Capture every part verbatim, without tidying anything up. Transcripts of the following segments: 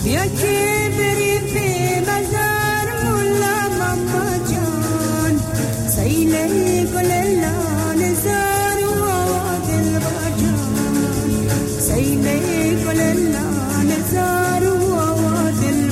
بیا که بریم به مزار مولا ماما جان سیل گل لال زار و دل جان سیل گل لال زار و دل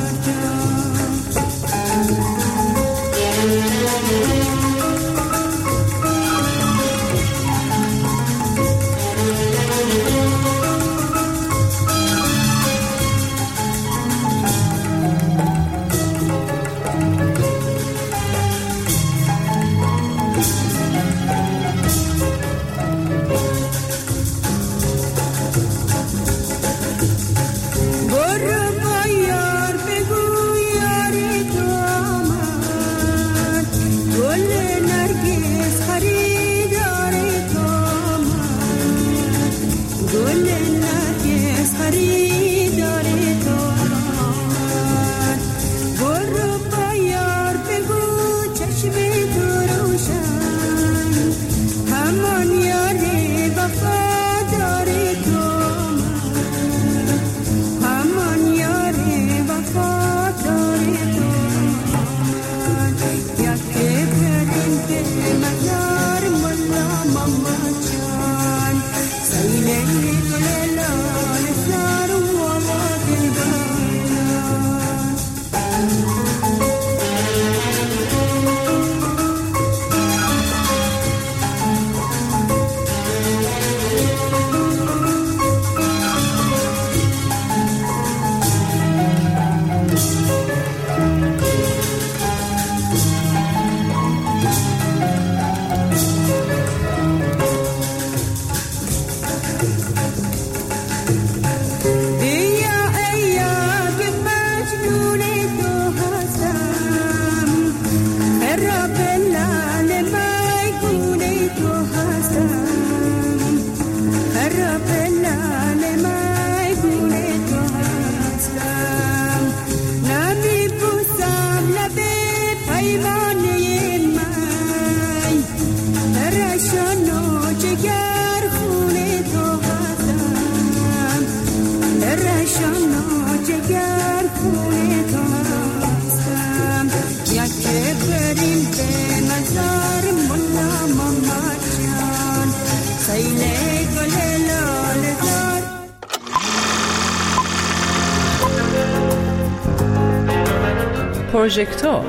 پروژکتور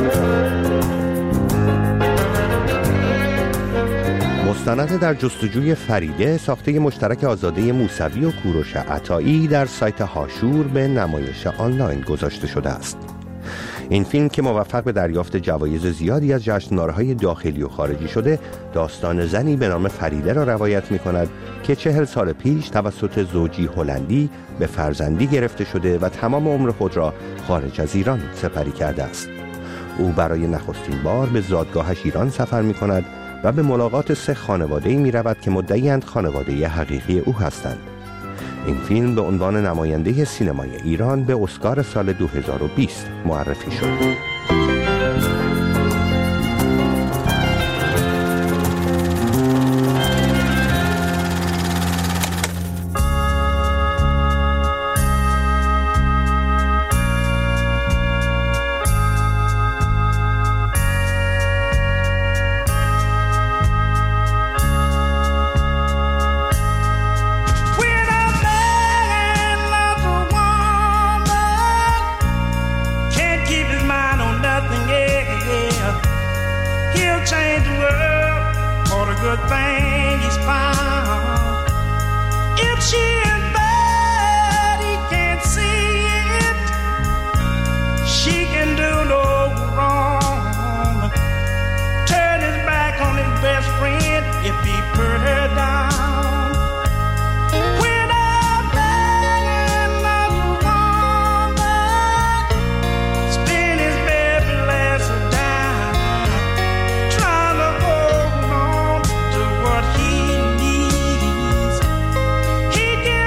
مستند در جستجوی فریده ساخته مشترک آزاده موسوی و کوروش عطایی در سایت هاشور به نمایش آنلاین گذاشته شده است. این فیلم که موفق به دریافت جوایز زیادی از جشنواره‌های داخلی و خارجی شده، داستان زنی به نام فریده را روایت می‌کند که چهل سال پیش توسط زوجی هلندی به فرزندی گرفته شده و تمام عمر خود را خارج از ایران سپری کرده است. او برای نخستین بار به زادگاهش ایران سفر می‌کند و به ملاقات سه خانواده‌ای می‌رود که مدعی‌اند خانواده حقیقی او هستند. این فیلم به عنوان نماینده سینمای ایران به اسکار سال دو هزار و بیست معرفی شد. He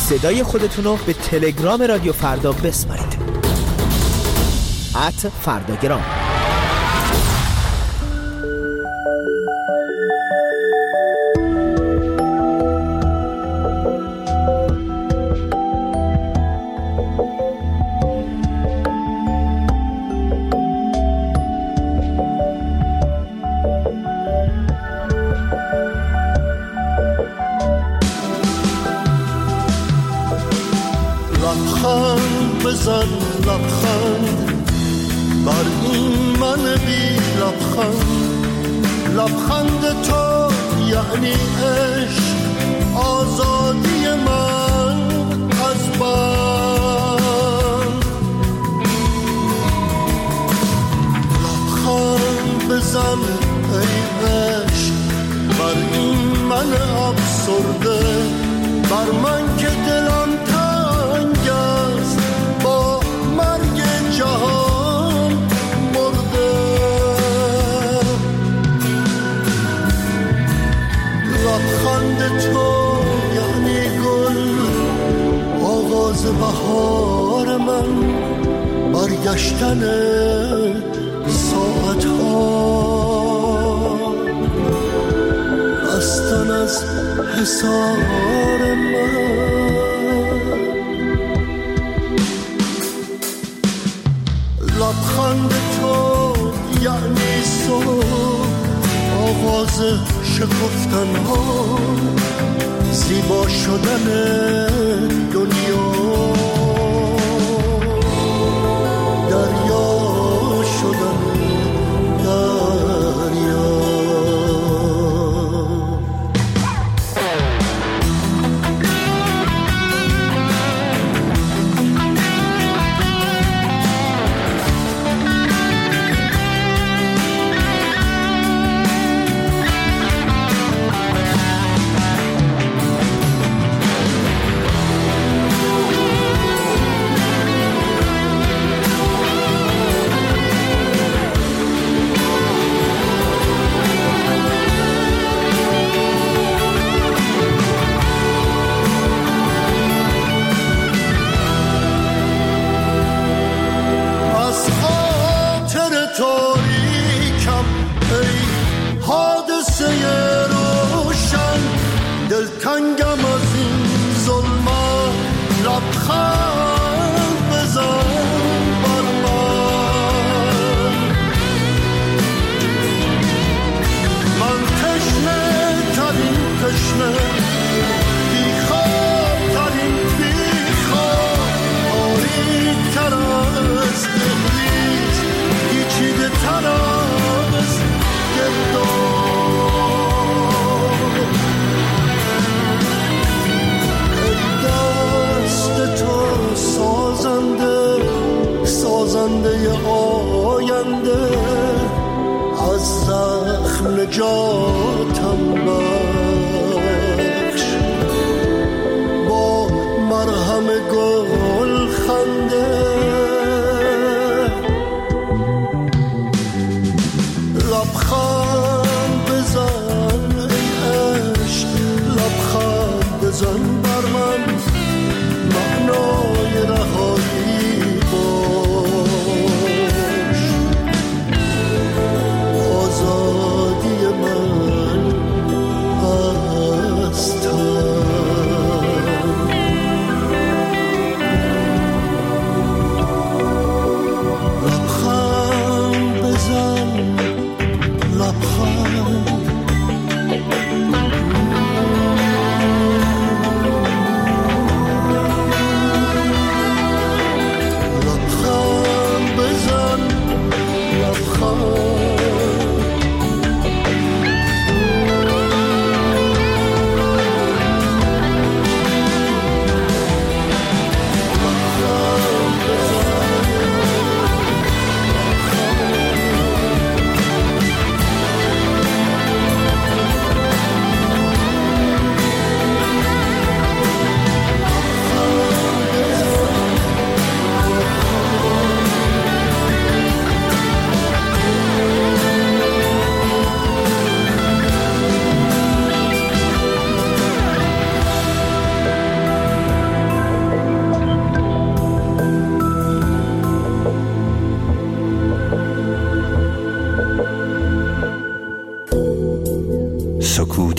صدای خودتون رو به تلگرام رادیو فردا بسپارید. ات فرداگرام. لبخند بزن لبخند بر این من بی لبخند، لبخند تو یعنی عشق، آزادی من از بند. لبخند بزن ای عشق بر این من افسرده، بر من که دلم تنگ است با مرگ جهان مرده. لبخند تو یعنی گل، آغاز بهار من، برگشتن ساعت ها، رستن از حصار من. لبخند تو یعنی صبح، آغاز شکفتن ها، زیبا شدن دنیا، دریا شدن دریا.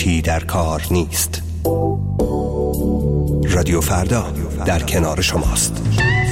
هیچی در کار نیست. رادیو فردا در کنار شماست.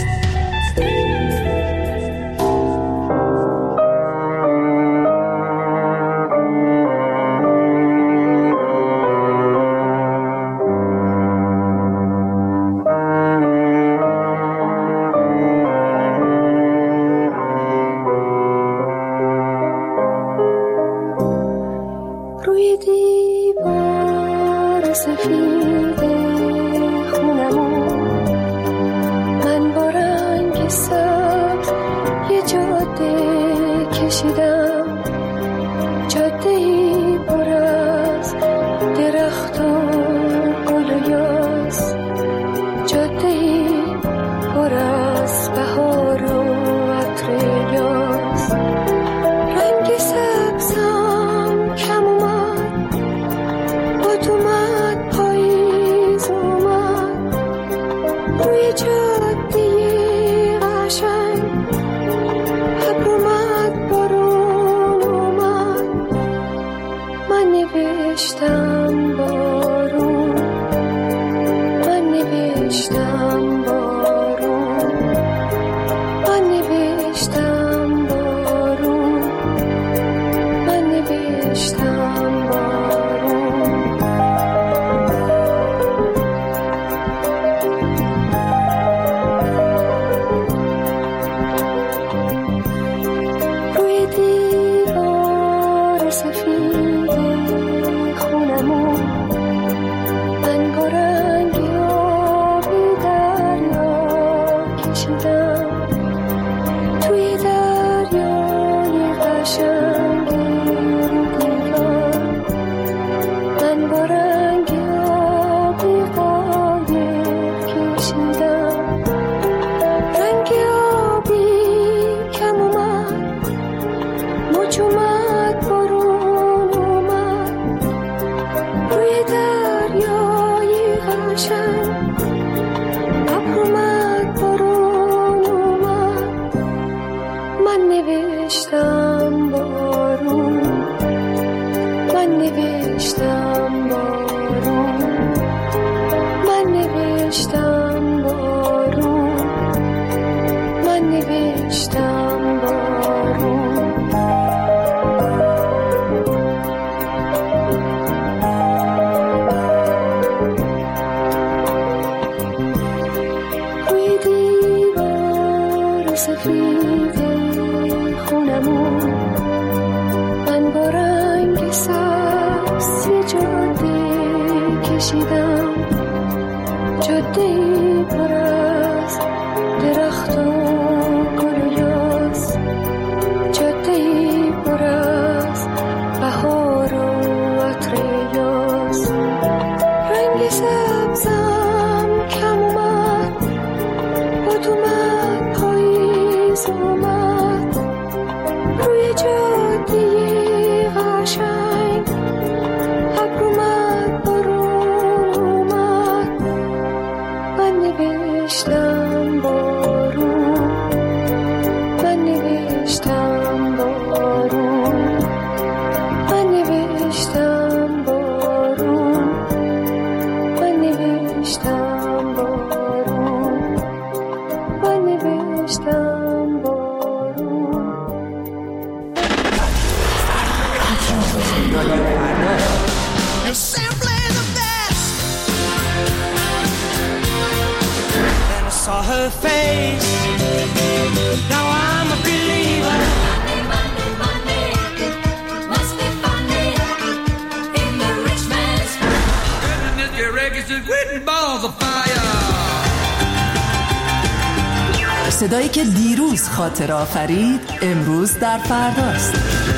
صدایی که دیروز خاطر آفرید امروز در فرداست.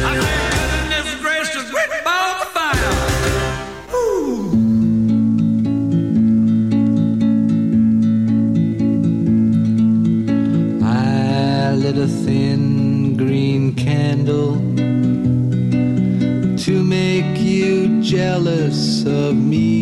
I lit a thin green candle to make you jealous of me,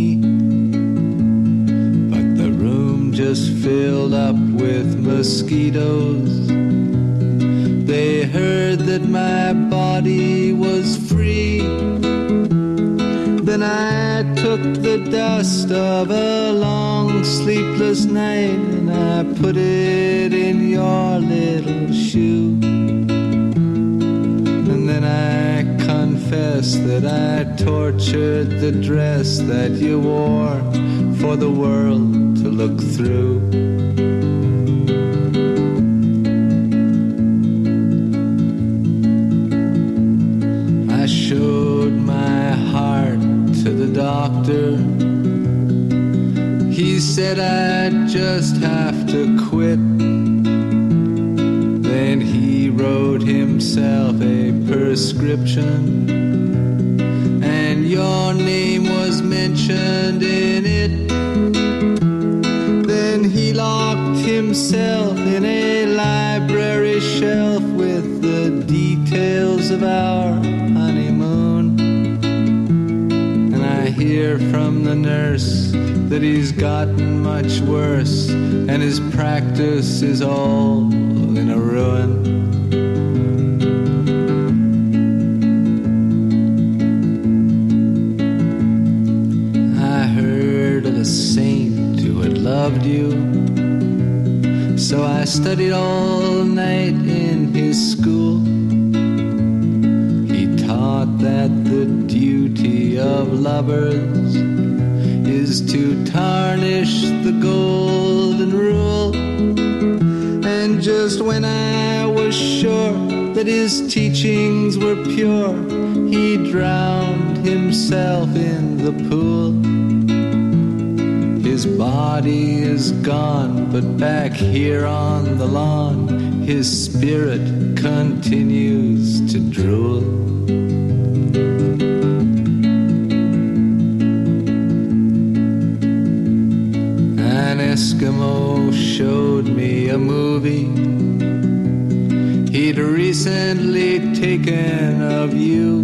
but the room just filled up with mosquitoes. They heard that my body was free. Then I took the dust of a long sleepless night and I put it in your little shoe. And then I confess that I tortured the dress that you wore for the world to look through. I showed my heart to the doctor. He said I'd just have to quit. Then he wrote himself a prescription, and your name was mentioned in it. Then he locked himself in a library shelf with the details of our honeymoon. And I hear from the nurse that he's gotten much worse, and his practice is all in a ruin. I heard of a saint who had loved you, so I studied all night in his school. He taught that the duty of lovers is to tarnish the golden rule. And just when I was sure that his teachings were pure, he drowned himself in the pool. His body is gone, but back here on the lawn, his spirit continues to drool. An Eskimo showed me a movie he'd recently taken of you.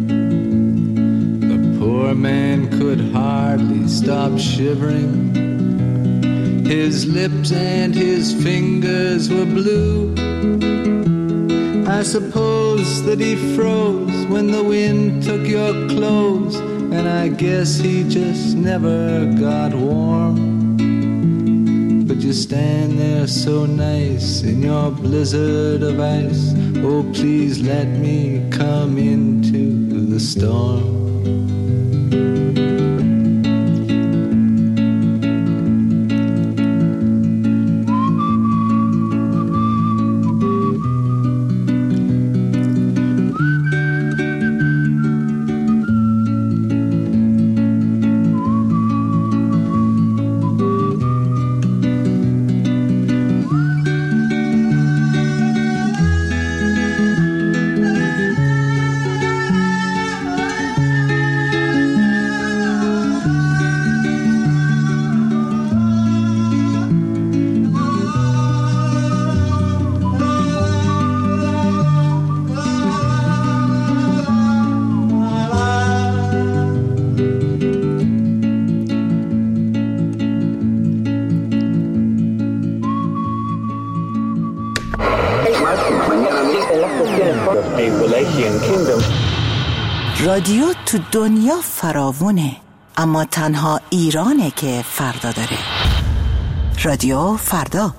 The poor man could hardly stop shivering. His lips and his fingers were blue. I suppose that he froze when the wind took your clothes, and I guess he just never got warm. But you stand there so nice in your blizzard of ice. Oh, please let me come into the storm. رادیو تو دنیا فراوونه، اما تنها ایرانه که فردا داره. رادیو فردا.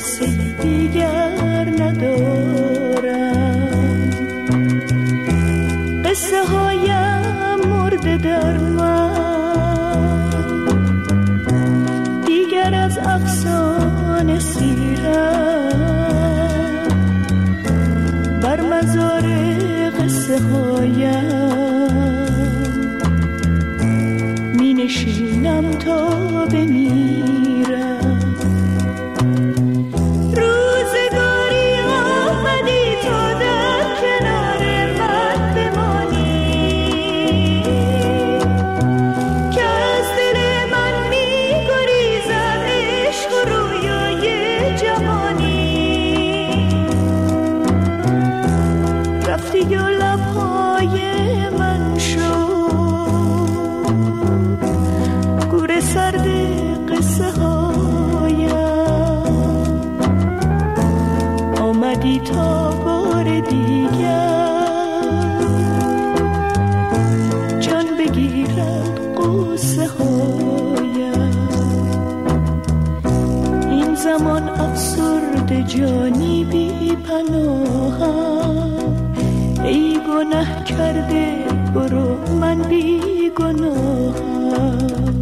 قصه دیگر ندارم، قصه هایم مرده در من، دیگر از افسانه سیرم، بر مزار قصه هایم می نشینم تا بمیرم. روزگاری آمدی تا در کنار من بمانی، که از دل من می گریزد عشق و رویای جوانی. رفتی و لبهای من شد گور سرد قصه هایم، آمدی تا بار دیگر جان بگیرد قصه هایم. این زمان افسرده جانی بی پناهم، ای گناه کرده برو من بی گناهم.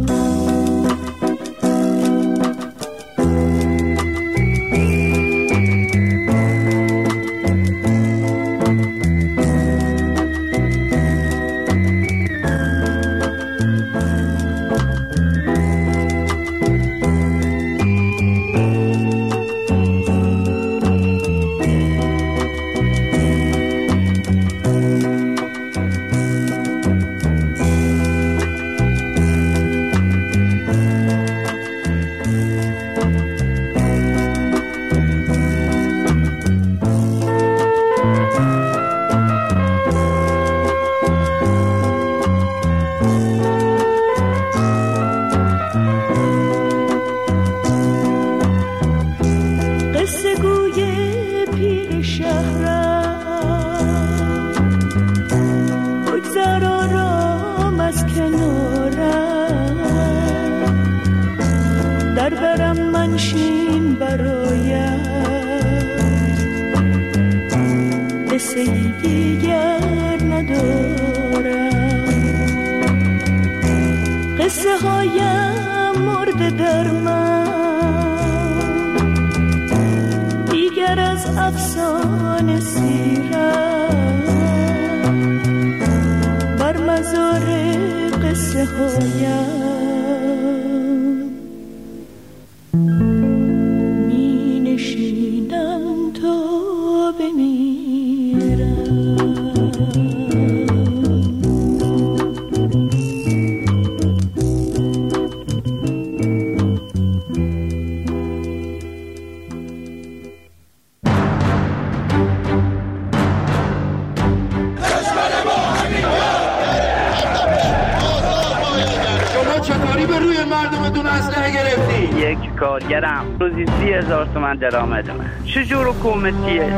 روزی سی هزار تومن درآمدمه. چجور حکومتیه؟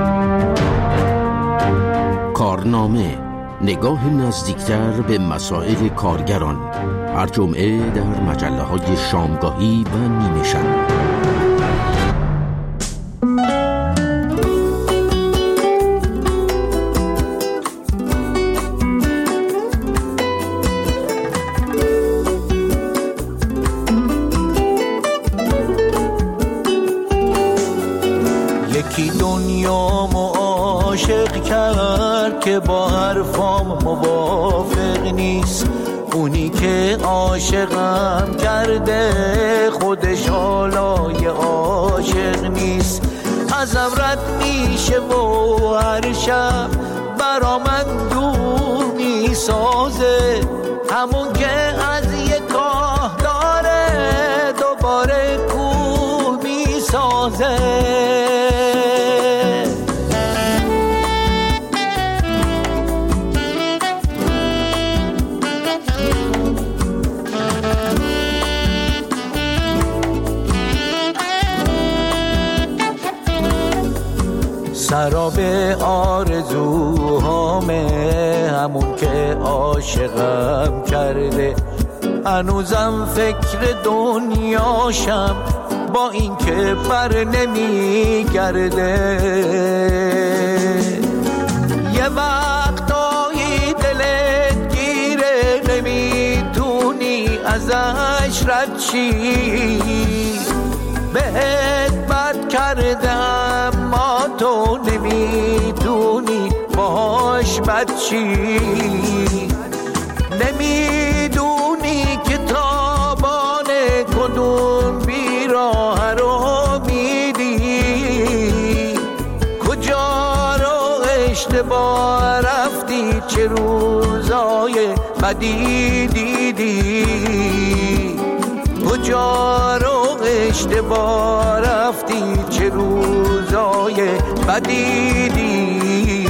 کارنامه، نگاه نزدیکتر به مسائل کارگران، هر جمعه در مجله های شامگاهی و نیمه شب. که با حرفام موافق نیست، اونی که عاشقم کرده خودش حالای عاشق نیست. ازم رد میشه و هر شب برا من دور میسازه، همون که از یه کاه داره دوباره کوه میسازه. سراب آرزوهامه، همون که عاشقم کرده، هنوزم فکر دنیاشم، با این که بر نمی گرده. یه وقتایی دلت گیره نمیتونی ازش رد شی، بهت بد کرده اما تو نمیتونی باش بد شی. نمیدونی که تابان کدوم بیراه رو میدی، کجا رو اشتباه رفتی، چه روزای بدی دیدی، کجا رو اشتباه رفتی، چه روزای بدی دیدی.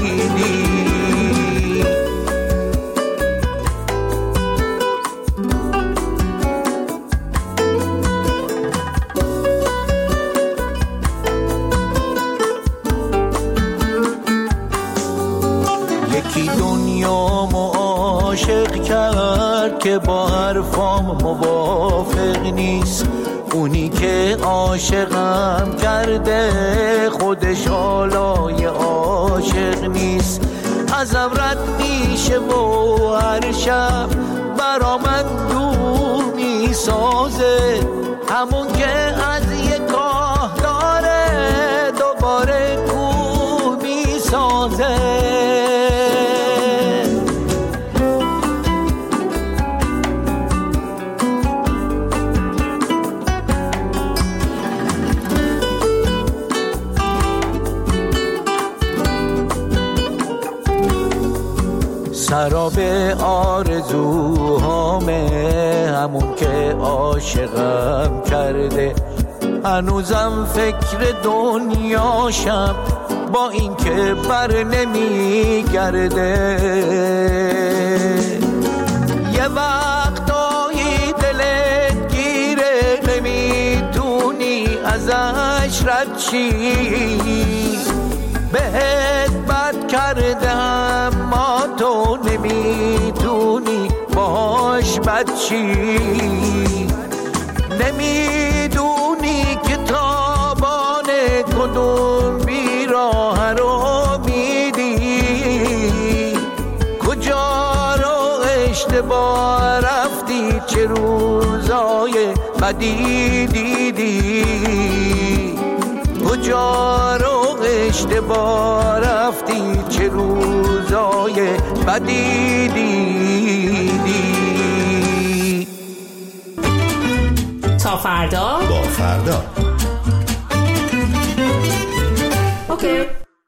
یکی دنیامو عاشق کرد که با حرفام موافق نیست، اونی که عاشقم کرده خودش حالای عاشق نیست. ازم رد میشه و هر شب برا من دور میسازه، همون که از یه کاه داره دوباره کو میسازه. سراب آرزوهامه همون که عاشقم کرده، هنوزم فکر دنیاشم با این که بر نمی گرده. یه وقتایی دلت گیره نمیتونی ازش رد شی، بهت بد کرده اما تو نمیتونی باش بد شی. نمیدونی که تابان کدوم بیراه رو میدی، کجا رو اشتباه رفتی، چه روزای بدی دیدی، کجا رو اشتباه رفتی، چه روزای بدی دیدی. تا فردا با فردا اوکی.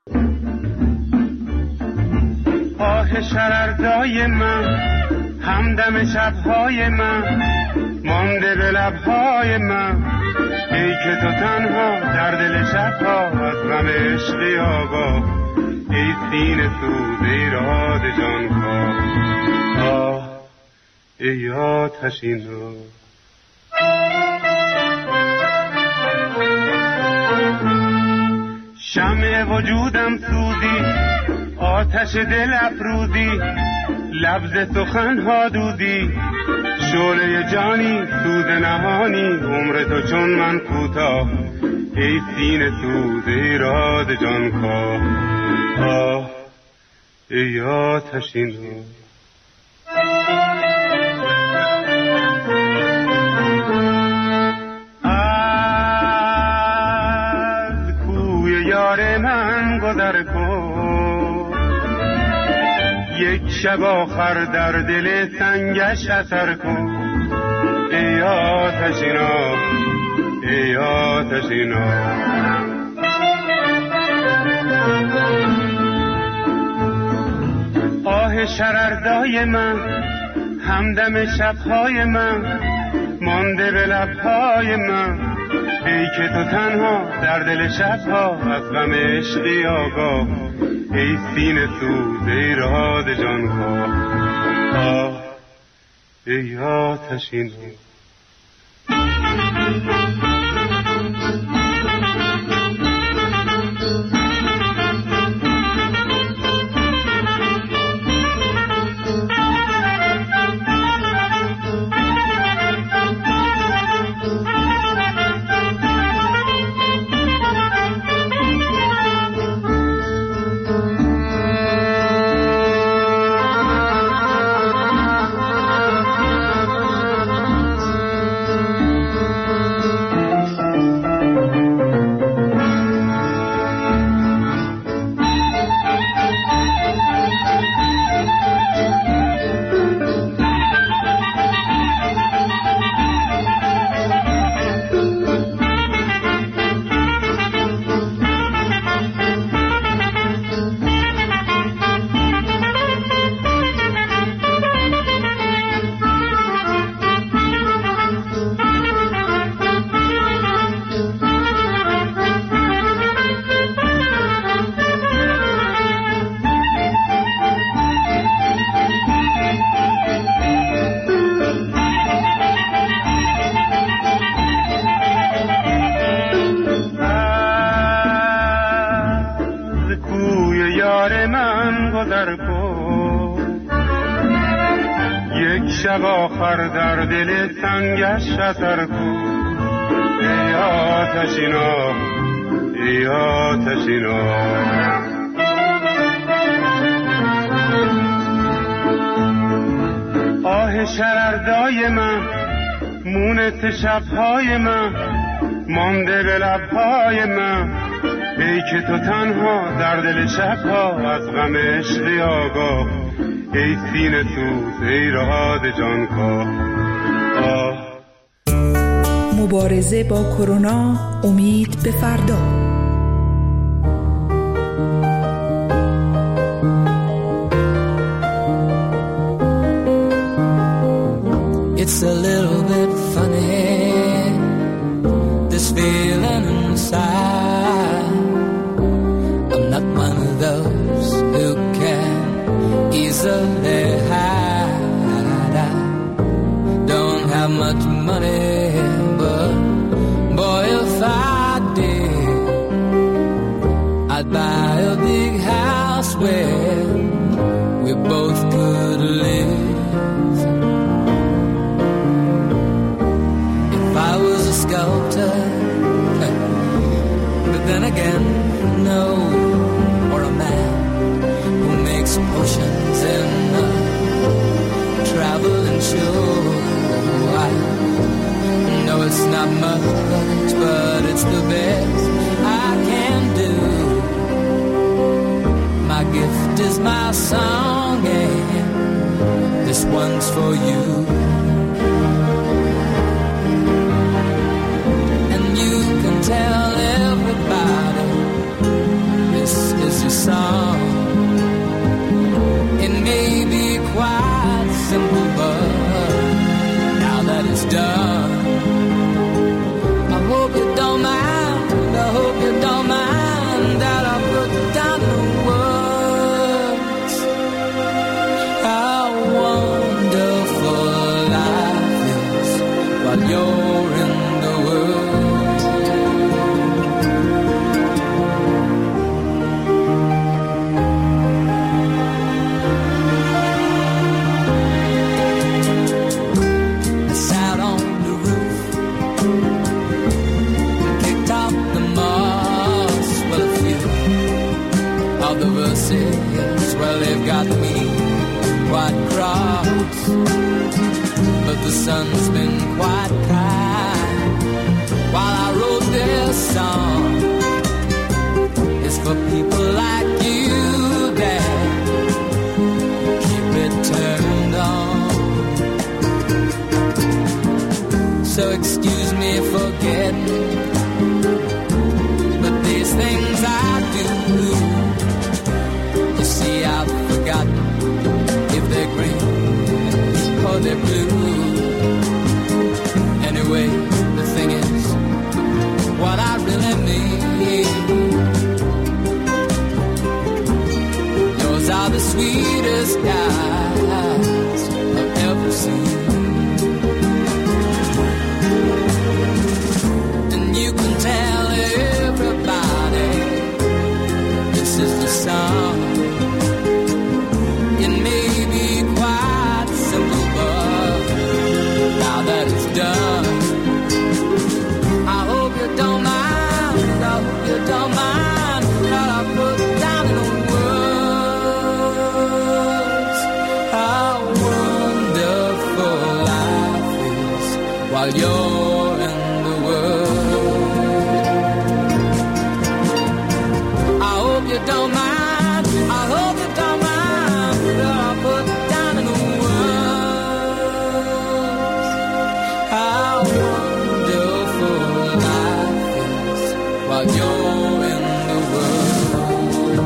آه شرردای من، همدم شبهای من، مانده به لبهای من، ای که تو تنها در دل شبها از غم عشقی آگاه، ای سینه سوز ای راد جان خواه. آه ای آتشین رو شمع وجودم سوزی، آتش دل افروزی، لبز سخنها دودی، شعله جانی سوز نهانی، عمر تو چون من کوتاه، ای سینه سوز ای راد جان خواه. آه ای آتشین رو از کوی یار من گذر کن، یک شب آخر در دل سنگش اثر کن، ای آتشینا ای آتشینا. آه شرردای من، همدم شبهای من، مانده به لبهای من، ای که تو تنها در دل شبها از غم عشقی آگاه، ای سینه سوز ای راد جان خواه. آه ای آتشین شب آخر در دل تنگش شتر کو. ای آتشینا ای آتشینا آه شرردای من مونت شبهای من مانده به لبهای من. ای که تو تنها در دل شبها از غم عشقی آگاه. ای سینه سوز ای رهاد جانکاه. آه مبارزه با کرونا، امید به فردا. It's a little bit funny, this feeling inside. I'm not one of those who can easily hide. I don't have much money, but boy, if I did, I'd buy a big house where we both could live. I was a sculptor, but then again, no, or a man who makes potions in a traveling show. I know it's not much, but it's the best I can do. My gift is my song, and this one's for you. Tell everybody this is your song. It may be quite simple, but now that it's done, I hope you don't mind, I hope you don't mind that I put down the words. How wonderful life is while you're in the world. Well, they've got me quite cross, but the sun's been quite kind. While I wrote this song, it's for people like you that keep it turned on. So excuse me for getting, but these things I do, see, I've forgotten if they're green or they're blue. Anyway, the thing is, what I really mean, yours are the sweetest eyes I've ever seen. And you can tell everybody this is the song. Done. I hope you don't mind, I hope you don't mind that I put down in words how wonderful life is while you're in the world. I hope you don't mind, I hope you don't mind that I put down in words how wonderful life is while you're in the world.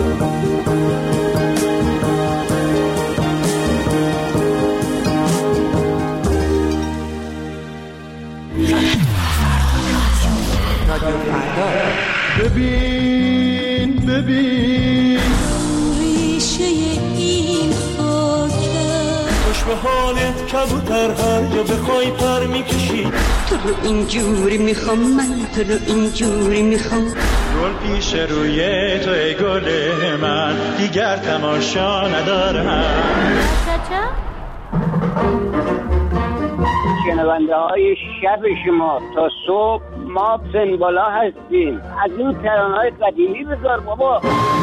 ببین ببین ریشه این خاکه خوش به حالت کبوتر هر جا بخوای پر میکشی. تو رو اینجوری میخوام من، تو رو اینجوری میخوام. گل پیش روی تو ای گل من، دیگر تماشا ندارم. چچا شنونده های شب شما تا صبح ما سنبالا هستیم. از این ترانه های قدیمی بذار بابا.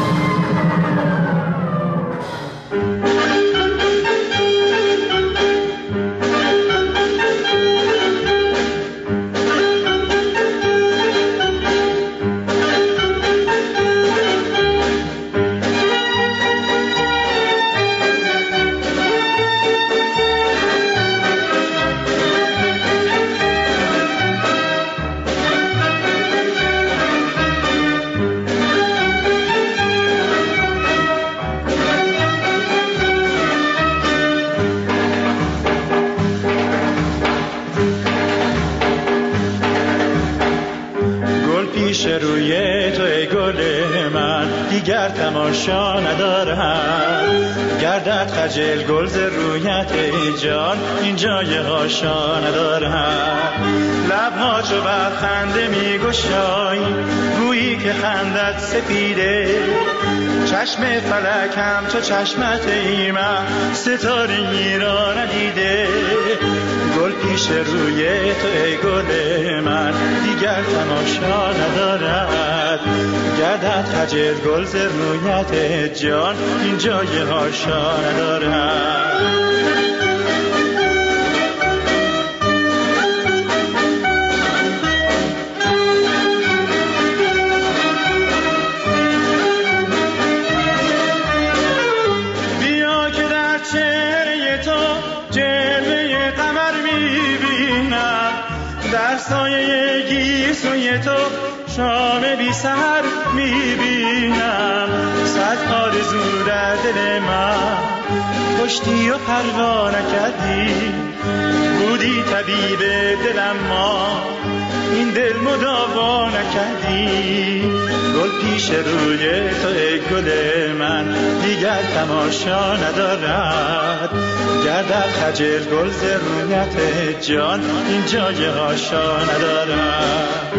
روی تو ای گل من دیگر تماشا ندارم، گردد خجل گل ز رویت ای جان این جای هاشا ندارم. لبها چو بر خنده می گشایی گویی که خندت سپیده، چشم فلک هم چو چشمت ای من ستاره را ندیده. گل پیش روی تو ای گل من دیگر تماشا ندارد، گردد خجل گل ز رویت جان این جای هاشا ندارد. سایه گیسوی تو شام بی سحر میبینم، صد آرزو در دل من کشتی و پروا نکردی. بودی طبیب دلم ما این دل مداوا نکردی. گل پیش روی تو ای گل من دیگر تماشا ندارد، گردد خجل گل ز رویت جان این جای هاشا ندارد.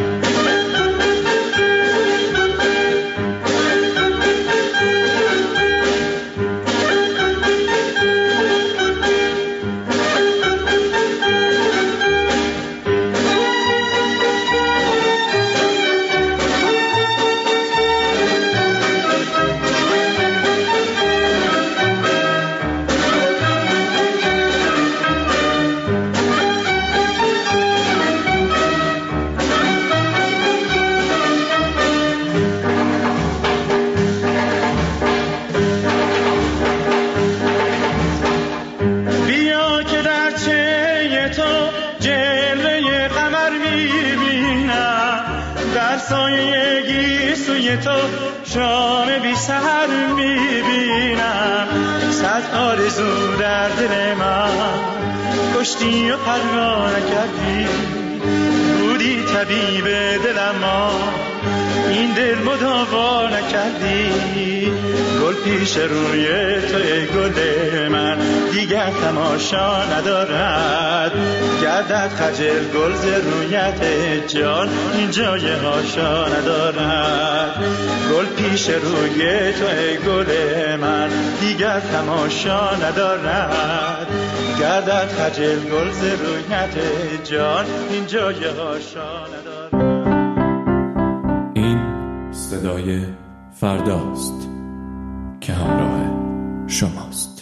تو شام بی سحر میبینم، صد آرزو در دل من کشتی و پروا نکردی. بودی طبیب دلم ما این دل مداوا نکردی. گل پیش روی تو ای گل من دیگر تماشا ندارد، گردد خجل گل ز رویت جان این جای هاشا ندارد. گل پیش روی تو ای گل من دیگر تماشا ندارد، گردد خجل گل ز رویت جان این جای هاشا ندارد. این صدای فرداست که همراه شماست.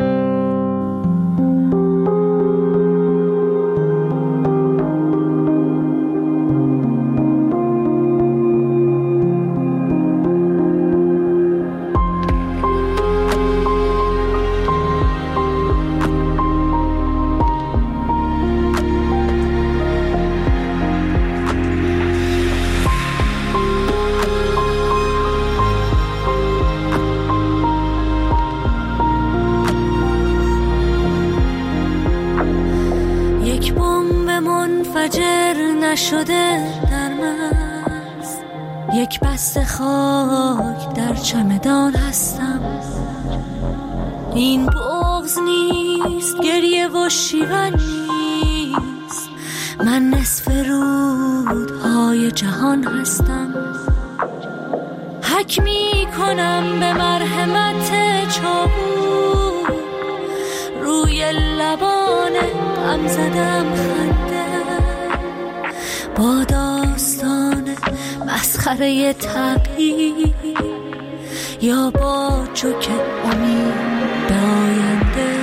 شده در مغز یک بسته خاک در چمدان هستم. این بغض نیست گریه و شیون نیست، من نصف رودهای جهان هستم. حک می کنم به مرحمت چابو رو روی لبانه غم زدم خنده، با داستان مسخره تغییر یا با جوک امید به آینده.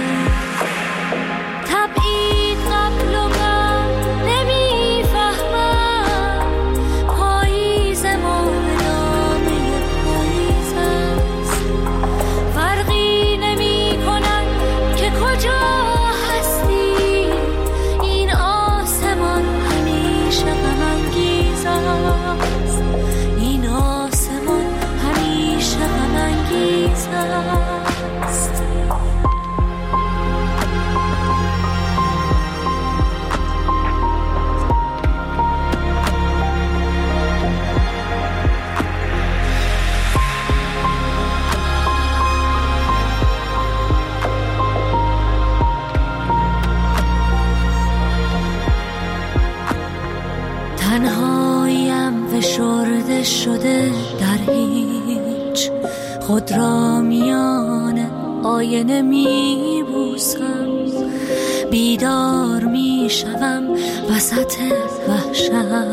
تبعید قبل و بعد نمیفهمم، پاییز ما نامه پاییز است. فرقی نمی کنن که کجا هستی، این آسمان همیشه غم انگیز است. این آسمان همیشه غم انگیز است. تنهاییم فشرده شده در هیچ، خود را میان آینه می بوسم. بیدار می شوم وسط وحشت،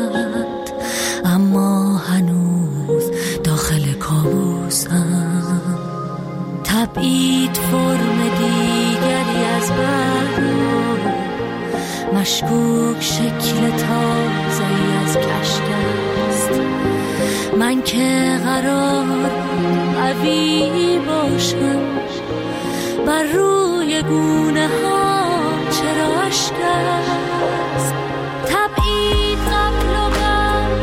اما هنوز داخل کابوسم. تبعید فرم دیگری از برو، مشکوک شکل تازه‌ای از کشک است. من که قرار قوی باشم، بر روی گونه ها چرا اشک است. تبعید قبل و بعد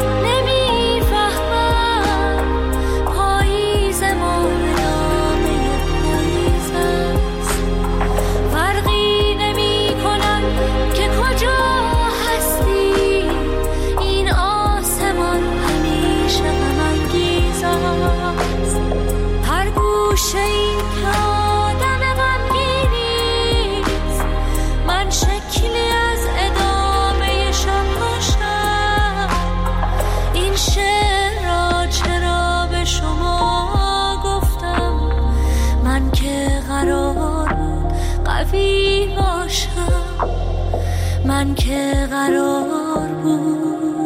نمیفهمم، پاییز ما نامه پاییز است. فرقی نمی کنن که کجا هستی، این آسمان همیشه غم انگیز است. هر گوشه این که آدم غمگینیست، من شکلی از ادامه شب باشم. این شعر را چرا به شما گفتم، من که قرار بود قوی باشم، من که قرار بود.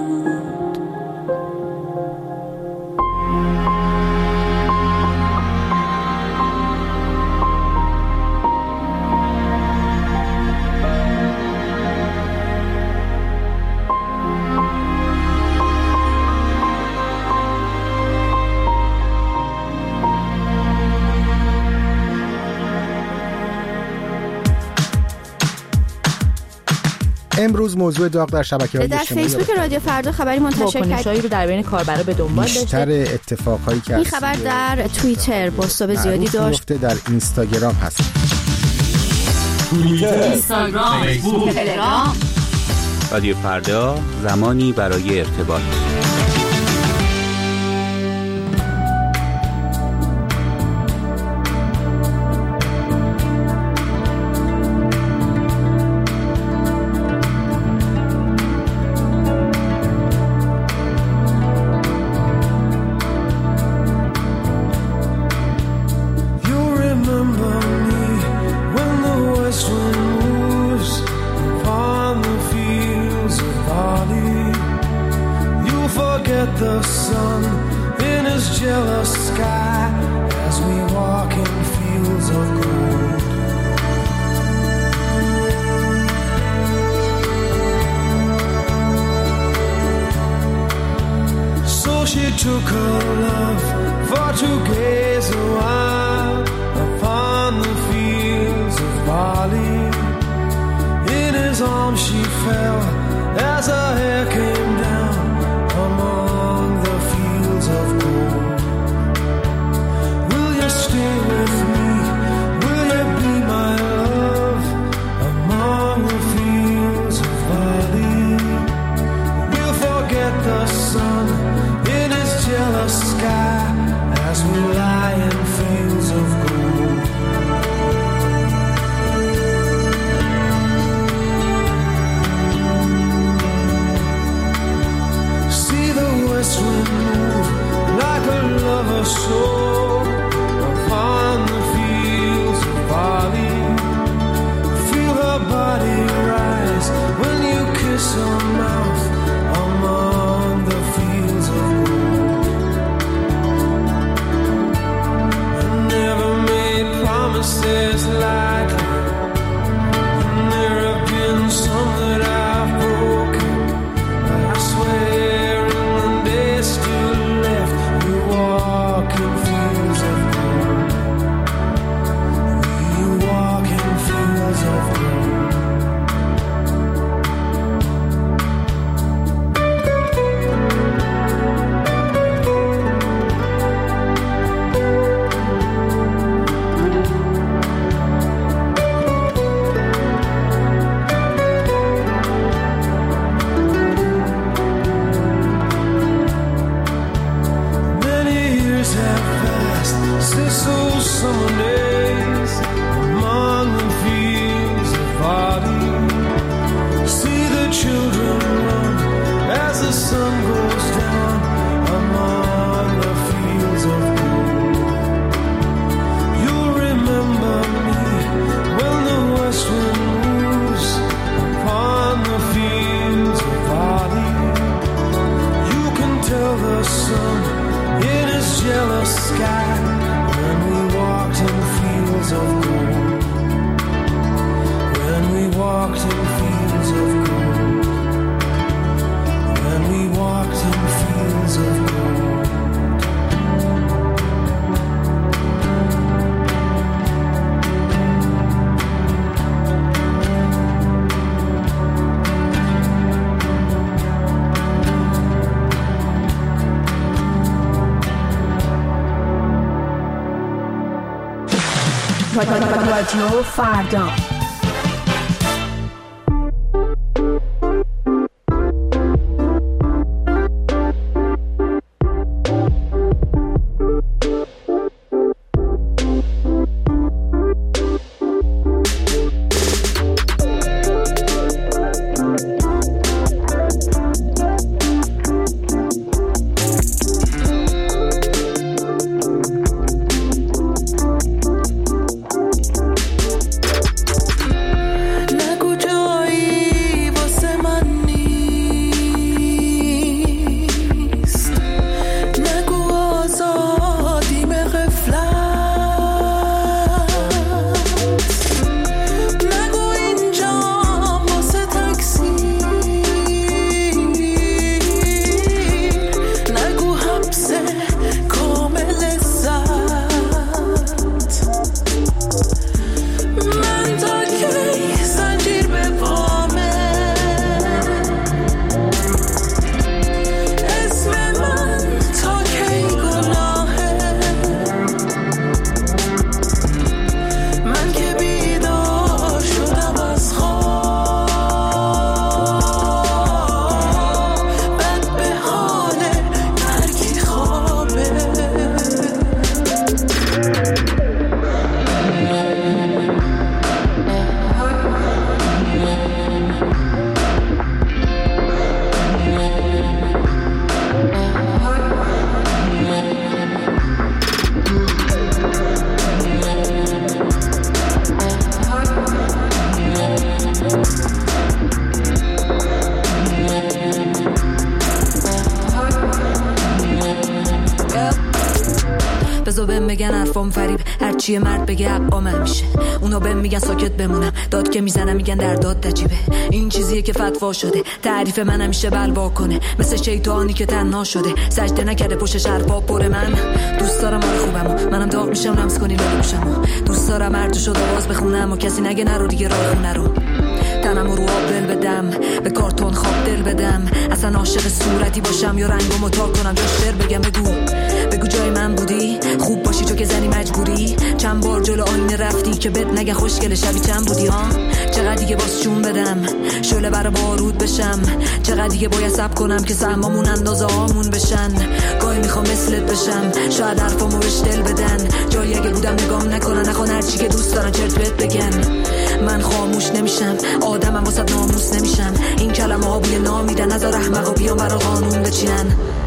امروز موضوع داغ در شبکه‌های اجتماعی در فیسبوک رادیو فردا خبری منتشر کرد. واکنش‌هایی رو در بین کاربرا به دنبال داشته. بیشتر اتفاقایی که این خبر در توییتر بازتاب زیادی داشت. در اینستاگرام هست. توییتر، اینستاگرام، فیسبوک، تلگرام. رادیو فردا، زمانی برای ارتباط. have passed since those summer days among the fields of barley. See the children run as the sun goes down among the fields of gold. You'll remember me when the west wind moves upon the fields of barley. You can tell the sun in his jealous sky when we walked in fields of gold. When we walked in fields of gold. When we walked in fields of gold. رادیو فردا. میگن حرفام فریب، هرچی مرد بگه عقامم میشه. اونا بهم میگن ساکت بمونم، داد که میزنم میگن در داد نجیبه. این چیزیه که فتوا شده، تعریف من همیشه بلوا کنه، مثل شیطانی که تنها شده، سجده نکرده پشت حرفا پر من. دوست دارم آره خوبمو، منم داغ میشم لمس کنی لاله گوشمو. دوست دارم هر جو شد آواز بخونم و کسی نگه نرو دیگه راه خونه رو. تنم رو آب دل بدم، به کارتون خواب دل بدم، اصلا عاشق صورتی باشم یا رنگو متا کنم، جا شعر بگم. بگو بگو جای من بودی، خوب باشی چون که زنی مجبوری. چند بار جلو آینه رفتی که بد نگه خوشگل شبی چند بودی ها. چقدر دیگه باز جون بدم، شعله بر بارود بشم. چقدر دیگه باید صبر کنم که سهمامون اندازه هامون بشن. گاهی میخوام مثلت بشم، شاید حرفامو بهش دل بدن. جایی اگه بودم نگام نکنن، نخوان هرچی که دوست دارن چرت بهت بگن. من خاموش نمیشم، آدمم واسه ناموس نمیشم. این کلمه ها بوی نامیدن، نذار احمقا بیان برا قانون بچینن.